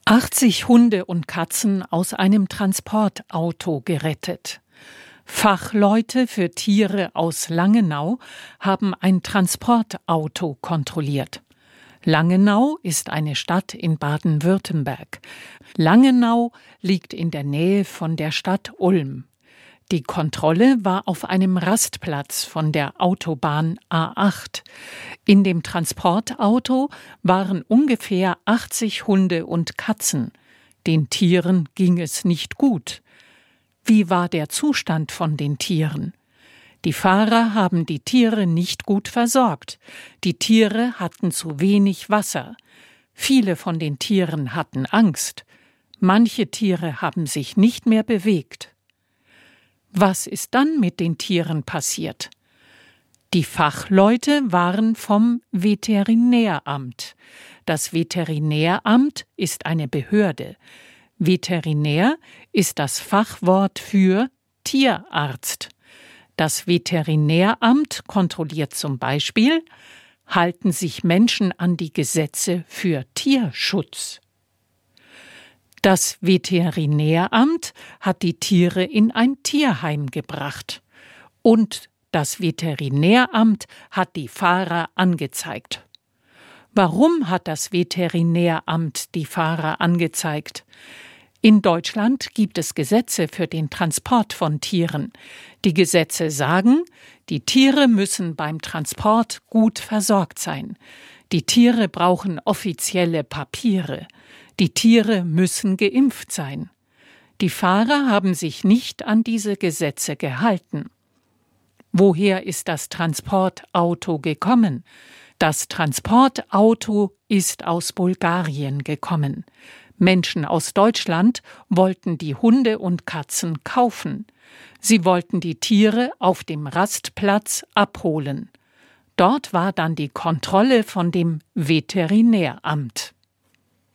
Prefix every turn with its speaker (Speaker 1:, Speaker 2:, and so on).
Speaker 1: 80 Hunde und Katzen aus einem Transportauto gerettet. Fachleute für Tiere aus Langenau haben ein Transportauto kontrolliert. Langenau ist eine Stadt in Baden-Württemberg. Langenau liegt in der Nähe von der Stadt Ulm. Die Kontrolle war auf einem Rastplatz von der Autobahn A8. In dem Transportauto waren ungefähr 80 Hunde und Katzen. Den Tieren ging es nicht gut. Wie war der Zustand von den Tieren? Die Fahrer haben die Tiere nicht gut versorgt. Die Tiere hatten zu wenig Wasser. Viele von den Tieren hatten Angst. Manche Tiere haben sich nicht mehr bewegt. Was ist dann mit den Tieren passiert? Die Fachleute waren vom Veterinäramt. Das Veterinäramt ist eine Behörde. Veterinär ist das Fachwort für Tierarzt. Das Veterinäramt kontrolliert zum Beispiel, halten sich Menschen an die Gesetze für Tierschutz. Das Veterinäramt hat die Tiere in ein Tierheim gebracht. Und das Veterinäramt hat die Fahrer angezeigt. Warum hat das Veterinäramt die Fahrer angezeigt? In Deutschland gibt es Gesetze für den Transport von Tieren. Die Gesetze sagen, die Tiere müssen beim Transport gut versorgt sein. Die Tiere brauchen offizielle Papiere. Die Tiere müssen geimpft sein. Die Fahrer haben sich nicht an diese Gesetze gehalten. Woher ist das Transportauto gekommen? Das Transportauto ist aus Bulgarien gekommen. Menschen aus Deutschland wollten die Hunde und Katzen kaufen. Sie wollten die Tiere auf dem Rastplatz abholen. Dort war dann die Kontrolle von dem Veterinäramt.